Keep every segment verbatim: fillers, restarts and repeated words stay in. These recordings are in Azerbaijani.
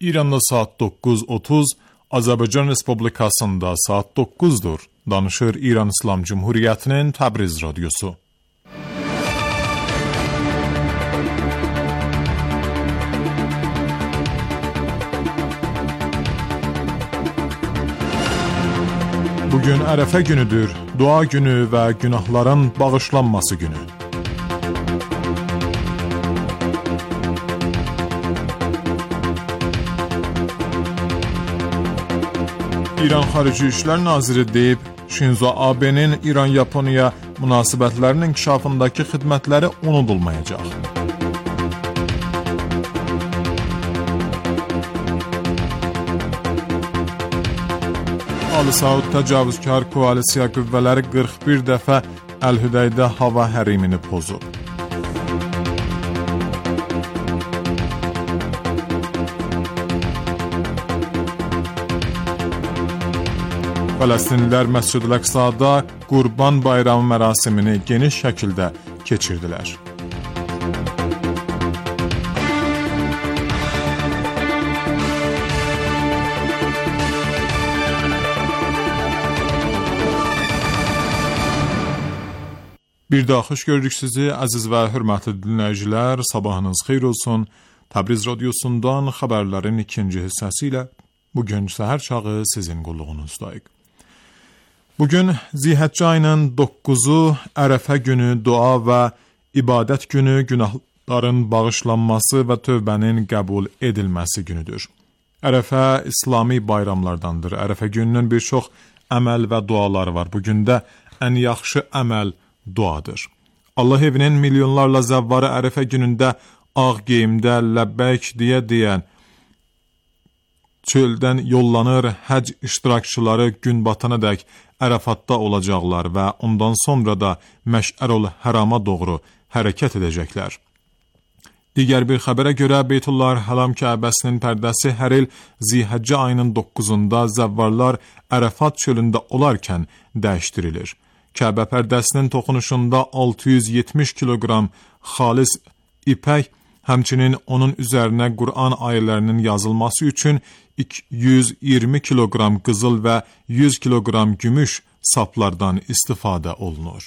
İranda saat dokuz otuz, Azərbaycan Respublikasında saat dokuzdur. Danışır İran İslam Cumhuriyyətinin Təbriz radyosu. Bugün Ərəfə günüdür, dua günü və günahların bağışlanması günü. İran Xarici İşlər Naziri deyib, Shinzo Abe'nin İran-Yaponiya münasibətlərinin inkişafındakı xidmətləri unudulmayacaq. Ali Saud təcavüzkar koalisiya qüvvələri qırx bir dəfə Əl-Hüdəydə hava hərimini pozub. Fələstinlilər Məscid-i Əqsada Qurban Bayramı mərasimini geniş şəkildə keçirdilər. Bir daha xoş gördük sizi, əziz və hörmətli dinləyicilər. Sabahınız xeyir olsun. Təbriz radyosundan xəbərlərin ikinci hissəsi ilə bugün səhər çağı sizin qulluğunuzdayıq. Bugün Zilhəccə ayının dokkuzu Ərəfə günü, dua və ibadət günü, günahların bağışlanması və tövbənin qəbul edilməsi günüdür. Ərəfə İslami bayramlardandır. Ərəfə gününün bir çox əməl və duaları var. Bugün də ən yaxşı əməl duadır. Allah evinin milyonlarla zəvvarı Ərəfə günündə ağ geyimdə ləbbəyk deyə deyən çöldən yollanır, həc iştirakçıları gün batanadək Ərəfatda olacaqlar və ondan sonra da Məş'ərul Hərama doğru hərəkət edəcəklər. Digər bir xəbərə görə Beytullah Həram Kəbəsinin pərdəsi hər il Zilhəccə ayının doqquzunda zəvvarlar Ərəfat çölündə olarkən dəyişdirilir. Kəbə pərdəsinin toxunuşunda altı yüz yetmiş kiloqram xalis ipək, həmçinin onun üzərinə Qur'an ayələrinin yazılması üçün iki yüz iyirmi kiloqram qızıl və yüz kiloqram gümüş saplardan istifadə olunur.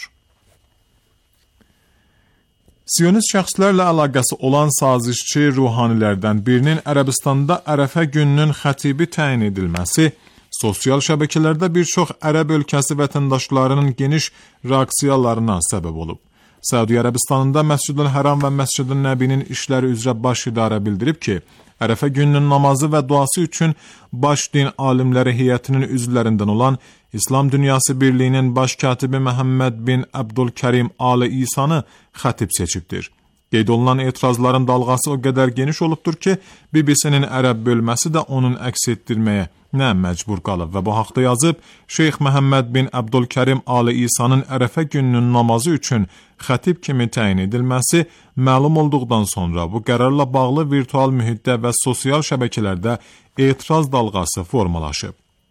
Siyonist şəxslərlə əlaqəsi olan sazişçi ruhanilərdən birinin Ərəbistanda Ərəfə gününün xətibi təyin edilməsi, sosial şəbəkələrdə bir çox Ərəb ölkəsi vətəndaşlarının geniş reaksiyalarına səbəb olub. Səudiyyə Ərəbistanında Məscid-i Həram və Məscid-i Nəbinin işləri üzrə baş idarə bildirib ki, Ərəfə gününün namazı və duası üçün baş din alimləri heyətinin üzvlərindən olan İslam Dünyası Birliyinin baş katibi Məhəmməd bin Əbdülkərim Ali İsanı xətib seçibdir. Qeyd olunan etirazların dalğası o qədər geniş olubdur ki, B B C-nin Ərəb bölməsi də onun əks etdirməyə nə məcbur qalıb və bu haqda yazıb, Şeyx Məhəmməd bin Əbdülkərim Ali İsanın Ərəfə gününün namazı üçün xətib kimi təyin edilməsi məlum olduqdan sonra bu qərarla bağlı virtual mühitdə və sosial şəbəkələrdə etiraz dalğası formalaşıb.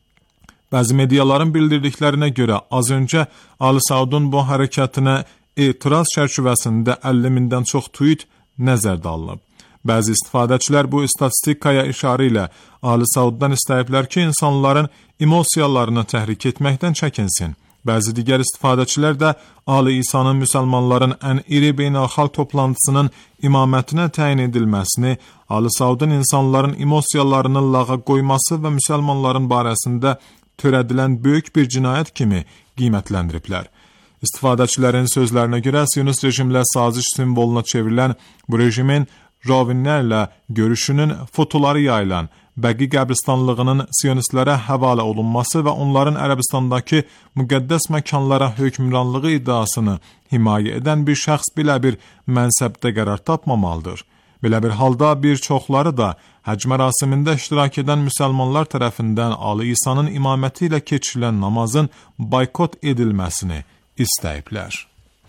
Bəzi mediaların bildirdiklərinə görə az öncə Ali Saudun bu hərəkətinə etiraz çərçivəsində əlli mindən çox tweet nəzərdə alınıb. Bəzi istifadəçilər bu statistikaya işarə ilə Ali Sauddan istəyiblər ki, insanların emosiyalarını təhrik etməkdən çəkinsin. Bəzi digər istifadəçilər də Ali İsa'nın müsəlmanların ən iri beynəlxalq toplantısının imamətinə təyin edilməsini, Ali Saudun insanların emosiyalarını lağa qoyması və müsəlmanların barəsində törədilən böyük bir cinayət kimi qiymətləndiriblər. İstifadəçilərin sözlərinə görə Siyonist rejimlə saziş simvoluna çevrilən bu rejimin ravinlərlə görüşünün fotoları yayılan Bəqi qəbristanlığının Siyonistlərə həvalə olunması və onların Ərəbistandakı müqəddəs məkanlara hökmranlığı iddiasını himayə edən bir şəxs belə bir mənsəbdə qərar tapmamalıdır. Belə bir halda bir çoxları da həc mərasimində iştirak edən müsəlmanlar tərəfindən Ali İsa'nın imaməti ilə keçirilən namazın boykot edilməsini istəyiblər.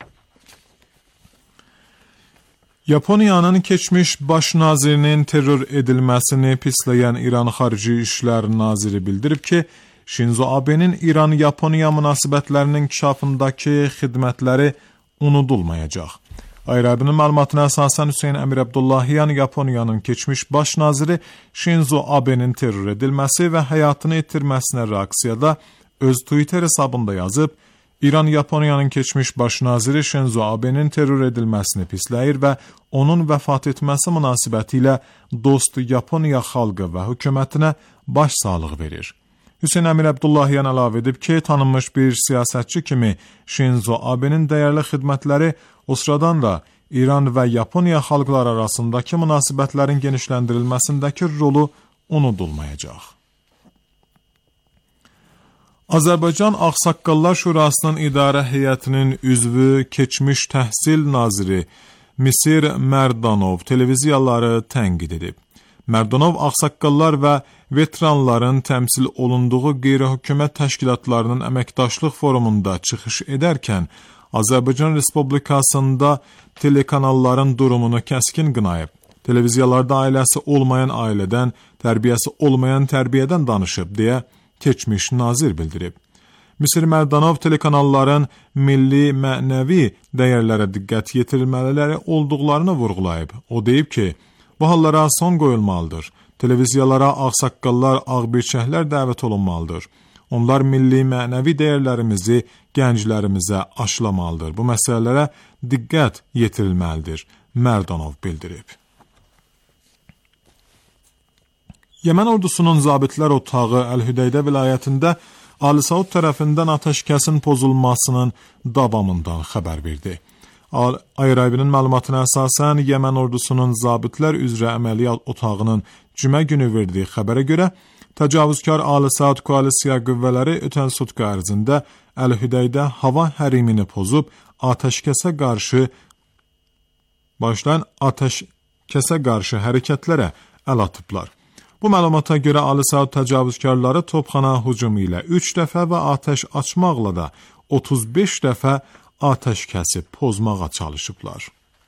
Yaponiyanın keçmiş baş nazirinin terror edilməsini pisləyən İran Xarici İşlər Naziri bildirib ki, Shinzo Abe'nin İran-Yaponiya münasibətlərinin inkişafındakı xidmətləri unudulmayacaq. Ayrabinin məlumatına əsasən Hüseyn Əmir Abdullahiyan Yaponiyanın keçmiş baş naziri Shinzo Abe'nin terror edilməsi və həyatını itirməsinə reaksiyada öz Twitter hesabında yazıb, İran Yaponiyanın keçmiş baş naziri Shinzo Abe'nin terror edilməsini pisləyir və onun vəfat etməsi münasibətilə dost Yaponiya xalqı və hökumətinə başsağlığı verir. Hüseyn Əmir Abdullahiyan əlavə edib ki, tanınmış bir siyasətçi kimi Shinzo Abe'nin dəyərli xidmətləri o sıradan da İran və Yaponiya xalqları arasındakı münasibətlərin genişləndirilməsindəki rolu unudulmayacaq. Azərbaycan Ağsaqqallar Şurasının İdarə Heyətinin üzvü, keçmiş təhsil naziri Misir Mərdanov televiziyaları tənqid edib. Mərdanov Ağsaqqallar və veteranların təmsil olunduğu qeyri-hökumət təşkilatlarının əməkdaşlıq forumunda çıxış edərkən Azərbaycan Respublikasında telekanalların durumunu kəskin qınayıb. Televiziyalarda ailəsi olmayan ailədən, tərbiyəsi olmayan tərbiyədən danışıb deyə keçmiş nazir bildirib. Misir Mərdanov telekanalların milli mənəvi dəyərlərə diqqət yetirilmələri olduqlarını vurğulayıb. O deyib ki, bu hallara son qoyulmalıdır. Televiziyalara ağsaqqallar, ağbirçəklər dəvət olunmalıdır. Onlar milli mənəvi dəyərlərimizi gənclərimizə aşılamalıdır. Bu məsələlərə diqqət yetirilməlidir, Mərdanov bildirib. Yəmən ordusunun zabitlər otağı Əl-Hüdeydə vilayətində Ali Saud tərəfindən atəşkəsin pozulmasının davamından xəbər verdi. Ayrabinin məlumatına əsasən Yəmən ordusunun zabitlər üzrə əməliyyat otağının cümə günü verdiyi xəbərə görə, təcavüzkar Ali Saud koalisiya qüvvələri ötən sutka ərzində Əl-Hüdeydə hava hərimini pozub, atəşkəsə qarşı başlayan atəşkəsə qarşı hərəkətlərə əl atıblar. Bu məlumata görə Ali Saud təcavüzkarları topxana hücumu ilə üç dəfə və atəş açmaqla da otuz beş dəfə atəşkəsi pozmağa çalışıblar.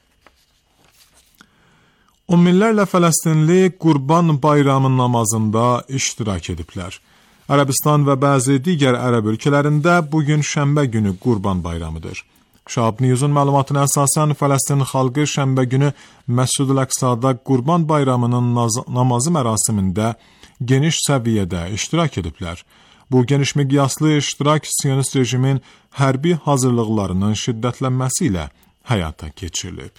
On minlərlə Fələstinli Qurban Bayramı namazında iştirak ediblər. Ərəbistan və bəzi digər ərəb ölkələrində bugün şənbə günü Qurban Bayramıdır. Şahab News'un məlumatına əsasən Fələstin xalqı şənbə günü Məscid-ül Əqsada Qurban Bayramının namazı mərasimində geniş səviyyədə iştirak ediblər. Bu geniş miqyaslı iştirak Siyonist rejimin hərbi hazırlıqlarının şiddətlənməsi ilə həyata keçirilib.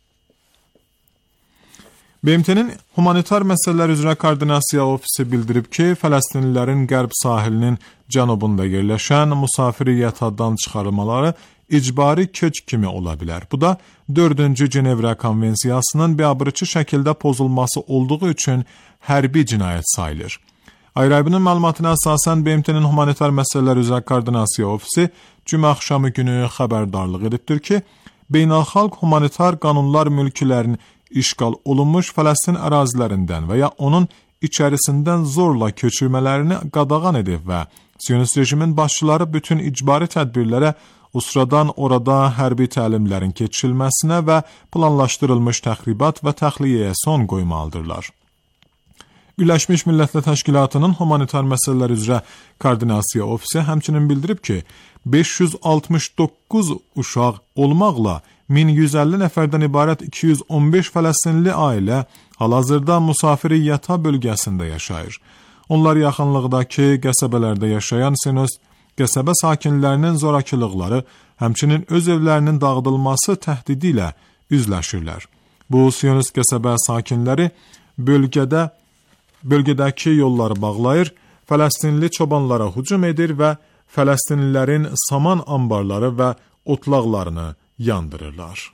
B M T-nin Humanitar Məsələlər üzrə Koordinasiya Ofisi bildirib ki, Fələstinlilərin qərb sahilinin cənubunda yerləşən musafiriyyətdən çıxarılmaları icbari köç kimi ola bilər. Bu da dördüncü Cenevrə Konvensiyasının biabırçı şəkildə pozulması olduğu üçün hərbi cinayət sayılır. Ayrabinin məlumatına əsasən B M T-nin Humanitar Məsələlər üzrə Koordinasiya Ofisi cümə axşamı günü xəbərdarlıq edibdir ki, beynəlxalq humanitar qanunlar mülklərin işğal olunmuş Fələstin ərazilərindən və ya onun içərisindən zorla köçürmələrini qadağan edib və Siyonist rejimin başçıları bütün icbari tədbirlərə usradan orada hərbi təlimlərin keçirilməsinə və planlaşdırılmış təxribat və təxliyəyə son qoymalıdırlar. Birləşmiş Millətlər Təşkilatının Humanitar Məsələlər üzrə Koordinasiya Ofisi həmçinin bildirib ki, beş yüz altmış doqquz uşaq olmaqla min yüz əlli nəfərdən ibarət iki yüz on beş Fələstinli ailə hal-hazırda musafiriyyəta bölgəsində yaşayır. Onlar yaxınlıqdakı qəsəbələrdə yaşayan Siyonist qəsəbə sakinlərinin zorakılıqları, həmçinin öz evlərinin dağıdılması təhdidi ilə üzləşirlər. Bu Siyonist qəsəbə sakinləri bölgədə bölgədəki yolları bağlayır, Fələstinli çobanlara hücum edir və Fələstinlilərin saman ambarları və otlaqlarını yandırırlar.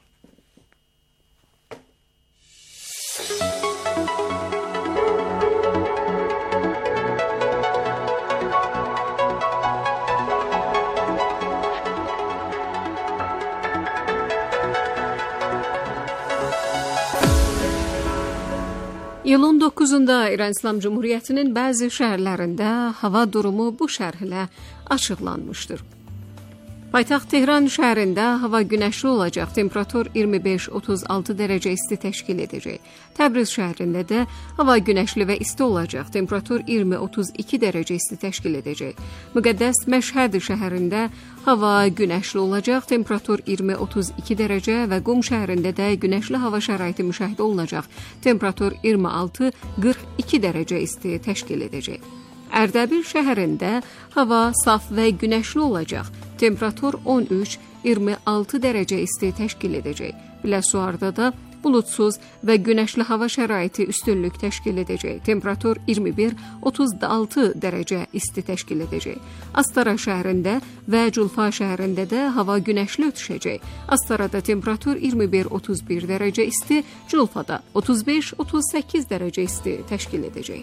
İyulun doqquzunda İran İslam Cumhuriyyətinin bəzi şəhərlərində hava durumu bu şərhlə açıqlanmışdır. Paytaxt Tehran şəhərində hava günəşli olacaq. Temperatur iyirmi beş otuz altı dərəcə isti təşkil edəcək. Təbriz şəhərində də hava günəşli və isti olacaq. Temperatur iyirmi otuz iki dərəcə isti təşkil edəcək. Müqəddəs Məşhəd şəhərində hava günəşli olacaq. Temperatur iyirmi otuz iki dərəcə və Qum şəhərində də günəşli hava şəraiti müşahidə olunacaq. Temperatur iyirmi altı qırx iki dərəcə isti təşkil edəcək. Ərdəbil şəhərində hava saf və günəşli olacaq. Temperatur on üç iyirmi altı dərəcə isti təşkil edəcək. Biləsuarda da bulutsuz və günəşli hava şəraiti üstünlük təşkil edəcək. Temperatur iyirmi bir otuz altı dərəcə isti təşkil edəcək. Astara şəhərində və Culfa şəhərində də hava günəşli ötüşəcək. Astarada temperatur iyirmi bir otuz bir dərəcə isti, Culfada otuz beş otuz səkkiz dərəcə isti təşkil edəcək.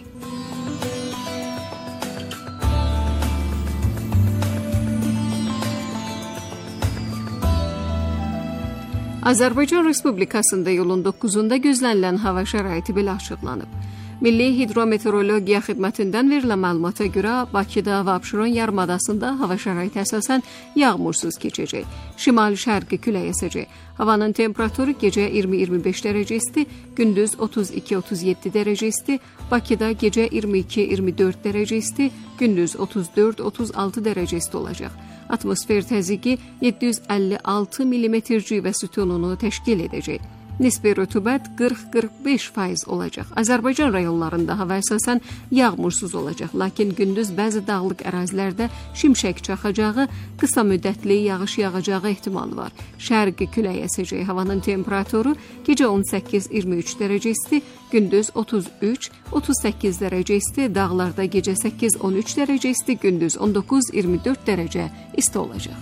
Azərbaycan Respublikasında iyulun doqquzunda gözlənilən hava şəraiti belə açıqlanıb. Milli Hidrometeorologiya Xidmətindən verilən məlumata görə Bakıda və Abşeron yarımadasında hava şəraiti əsasən yağmursuz keçəcək. Şimal-şərqi külək əsəcək. Havanın temperaturu gecə iyirmi iyirmi beş dərəcə isti, gündüz otuz iki otuz yeddi dərəcə isti, Bakıda gecə iyirmi iki iyirmi dörd dərəcə isti, gündüz otuz dörd otuz altı dərəcə isti olacaq. Atmosfer təzyiqi yeddi yüz əlli altı millimetr civə sütununu təşkil edəcək. Nisbi rütubət qırx qırx beş faiz olacaq. Azərbaycan rayonlarında hava əsasən yağmursuz olacaq, lakin gündüz bəzi dağlıq ərazilərdə şimşək çaxacağı, qısa müddətli yağış yağacağı ehtimalı var. Şərqi külək əsəcək. Havanın temperaturu gecə on səkkiz iyirmi üç dərəcə isti, gündüz otuz üç otuz səkkiz dərəcə isti, dağlarda gecə səkkiz on üç dərəcə isti, gündüz on doqquz iyirmi dörd dərəcə isti olacaq.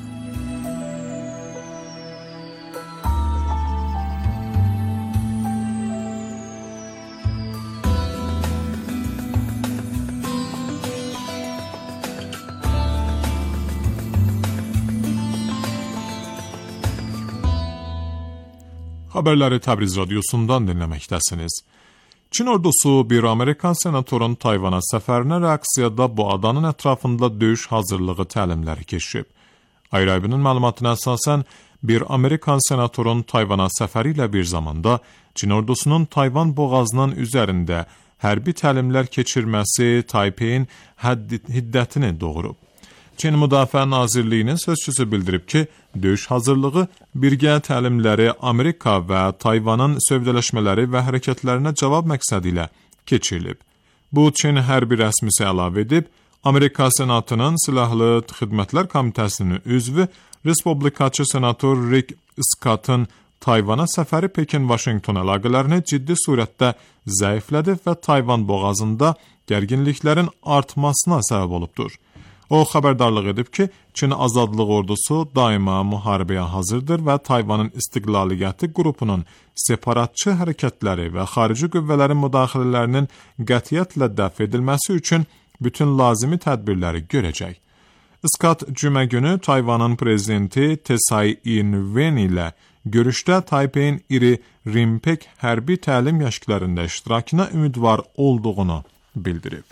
Haberleri Təbriz radyosundan dinləməkdəsiniz. Çin ordusu bir Amerikan senatorun Tayvana səfərinə reaksiyada bu adanın ətrafında döyüş hazırlığı təlimləri keçirib. Ayrı-ayrının məlumatına əsasən bir Amerikan senatorun Tayvana səfəri ilə bir zamanda Çin ordusunun Tayvan boğazının üzərində hərbi təlimlər keçirməsi Taypeyin hiddətini doğurub. Çin Müdafiə Nazirliyinin sözçüsü bildirib ki, döyüş hazırlığı birgə təlimləri Amerika və Tayvanın sövdələşmələri və hərəkətlərinə cavab məqsədi ilə keçirilib. Bu, Çin hərbi rəsmisi əlavə edib, Amerika Senatının Silahlı Xidmətlər Komitəsinin üzvü Respublikaçı senator Rick Scott'ın Tayvana səfəri Pekin-Vaşinqton əlaqələrini ciddi surətdə zəiflədib və Tayvan boğazında gərginliklərin artmasına səbəb olubdur. O, xəbərdarlıq edib ki, Çin Azadlıq Ordusu daima müharibəyə hazırdır və Tayvanın istiqlaliyyəti qrupunun separatçı hərəkətləri və xarici qüvvələrin müdaxilələrinin qətiyyətlə dəf edilməsi üçün bütün lazımi tədbirləri görəcək. Scott cümə günü Tayvanın prezidenti Tsai Ing-wen ilə görüşdə Taypeyin iri Rimpek hərbi təlim məşqlərində iştirakına ümidvar olduğunu bildirib.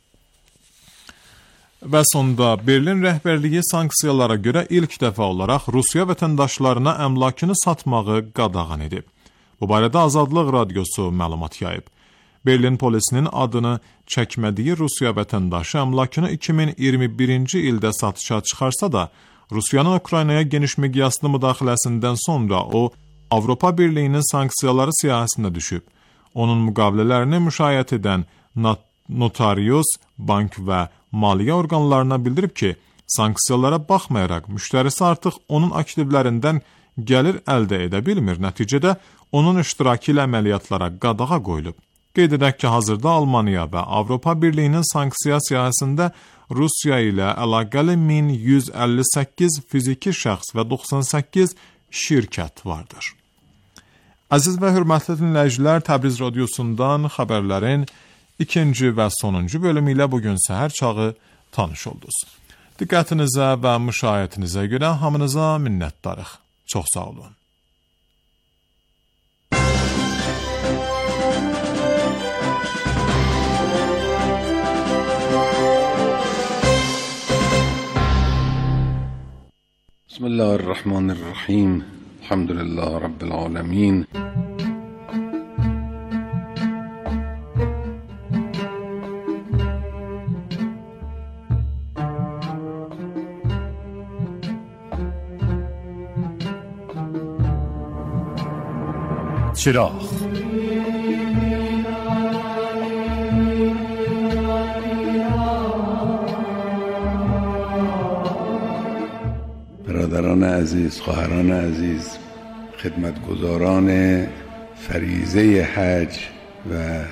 Və sonda Berlin rəhbərliyi sanksiyalara görə ilk dəfə olaraq Rusiya vətəndaşlarına əmlakını satmağı qadağan edib. Bu barədə Azadlıq Radyosu məlumat yayıb. Berlin polisinin adını çəkmədiyi Rusiya vətəndaşı əmlakını iki min iyirmi birinci ildə satışa çıxarsa da, Rusiyanın Ukraynaya geniş miqyaslı müdaxiləsindən sonra o, Avropa Birliyinin sanksiyaları siyahısına düşüb. Onun müqavilələrini müşayiət edən notarius, bank və maliyyə orqanlarına bildirib ki, sanksiyalara baxmayaraq müştərisi artıq onun aktivlərindən gəlir əldə edə bilmir. Nəticədə onun iştirakı ilə əməliyyatlara qadağa qoyulub. Qeyd edək ki, hazırda Almaniya və Avropa Birliyinin sanksiya siyahısında Rusiya ilə əlaqəli min yüz əlli səkkiz fiziki şəxs və doxsan səkkiz şirkət vardır. Əziz və hörmətli dinləyicilər, Təbriz radyosundan xəbərlərin İkinci və sonuncu bölümü ilə bugün səhər çağı tanış oldunuz. Diqqətinizə və müşahiyyətinizə görə hamınıza minnətdarıq. Çox sağ olun. بسم الله الرحمن الرحیم. الحمد لله رب العالمین. چراغ برادران عزیز، خواهران عزیز، خدمتگزاران فریضه حج و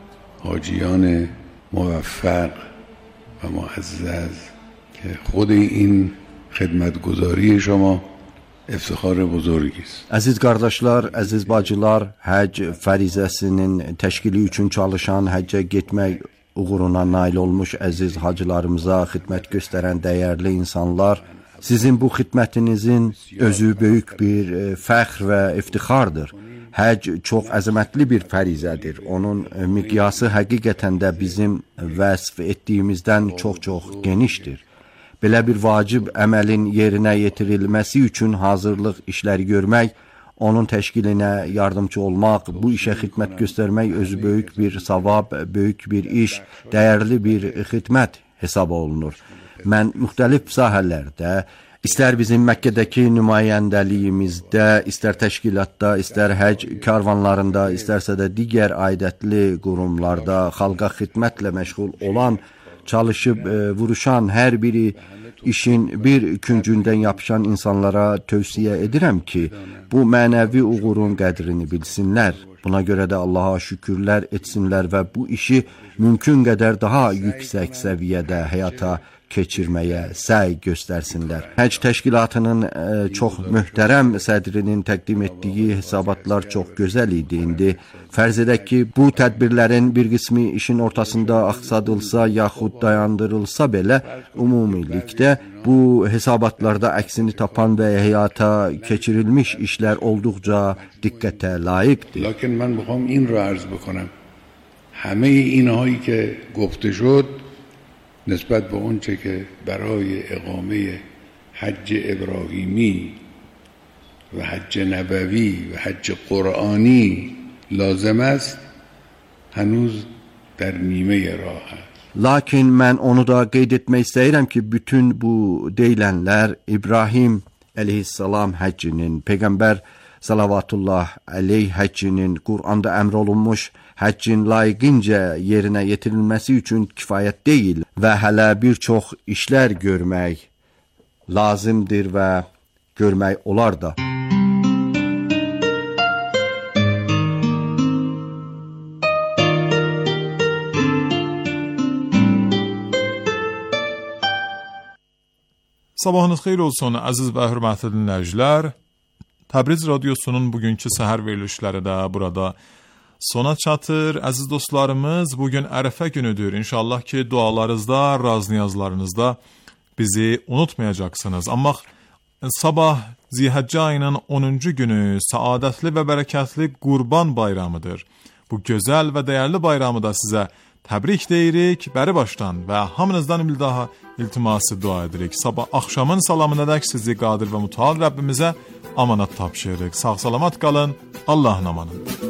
حاجیان موفق و معزز که خود این خدمتگزاری شما افتخar buzurgi است. Əziz qardaşlar, əziz bacılar, həcc fərizəsinin təşkili üçün çalışan, həccə getmək uğuruna nail olmuş əziz hacılarımıza xidmət göstərən dəyərli insanlar, sizin bu xidmətinizin özü böyük bir fəxr və iftixardır. Həcc çox əzəmətli bir fərizədir. Onun miqyası həqiqətən də bizim vəsf etdiyimizdən çox-çox genişdir. Belə bir vacib əməlin yerinə yetirilməsi üçün hazırlıq işləri görmək, onun təşkilinə yardımcı olmaq, bu işə xidmət göstərmək özü böyük bir savab, böyük bir iş, dəyərli bir xidmət hesab olunur. Mən müxtəlif sahələrdə, istər bizim Məkkədəki nümayəndəliyimizdə, istər təşkilatda, istər həcc karvanlarında, istərsə də digər aidətli qurumlarda xalqa xidmətlə məşğul olan, çalışıb e, vuruşan, hər biri işin bir küncündən yapışan insanlara tövsiyə edirəm ki, bu mənəvi uğurun qədrini bilsinlər. Buna görə də Allaha şükürlər etsinlər və bu işi mümkün qədər daha yüksək səviyyədə həyata keçirməyə səy göstərsinlər. Həcc təşkilatının e, çox möhtərəm sədrinin təqdim etdiyi hesabatlar çox gözəl idi. İndi fərz edək ki, bu tədbirlərin bir qismi işin ortasında axsadılsa yaxud dayandırılsa belə, ümumilikdə bu hesabatlarda əksini tapan və həyata keçirilmiş işlər olduqca diqqətə layiqdir. Lakin mən میخوام این را عرض بکنم همه اینهایی که گفته شد نسبت به اون چه که برای اقامه حج ابراهیمی و حج نبوی و حج قرآنی لازم است هنوز در نیمه راه است. Lakin mən onu da qeyd etmək istəyirəm ki, bütün bu deyilənlər İbrahim əleyhissalam həccinin, Peyğəmbər salavatullah aleyh həccinin, Qur'anda əmr olunmuş həccin layiqincə yerinə yetirilməsi üçün kifayət deyil və hələ bir çox işlər görmək lazımdır və görmək olar da. Sabahınız xeyir olsun, əziz və hörmətli dinləyicilər. Təbriz Radiosunun bugünkü səhər verilişləri də burada sona çatır. Əziz dostlarımız, bugün Ərəfə günüdür. İnşallah ki, dualarınızda, razniyazlarınızda bizi unutmayacaqsınız. Amma sabah Zilhəccə ayının onuncu günü səadətli və bərəkətli Qurban bayramıdır. Bu gözəl və dəyərli bayramı da sizə təbrik deyirik, bəri başdan və hamınızdan bir daha iltiması dua edirik. Sabah axşamın salamınadək sizi qadir və mütəal Rəbbimizə amanat tapşırırıq. Sağ salamat qalın, Allahın amanında.